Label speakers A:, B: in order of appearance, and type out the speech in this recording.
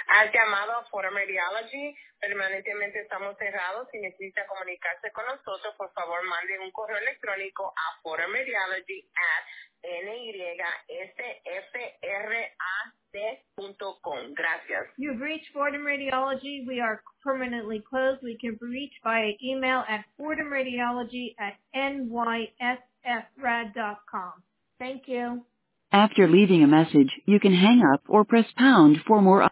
A: Has llamado a Fordham Radiology. Permanentemente estamos cerrados. Si necesita comunicarse con nosotros, por favor, mande un correo electrónico a fordhamradiology@nysfrac.com. Gracias.
B: You've reached Fordham Radiology. We are permanently closed. We can be reached via email at fordhamradiology@nysfrad.com. Thank you.
C: After leaving a message, you can hang up or press pound for more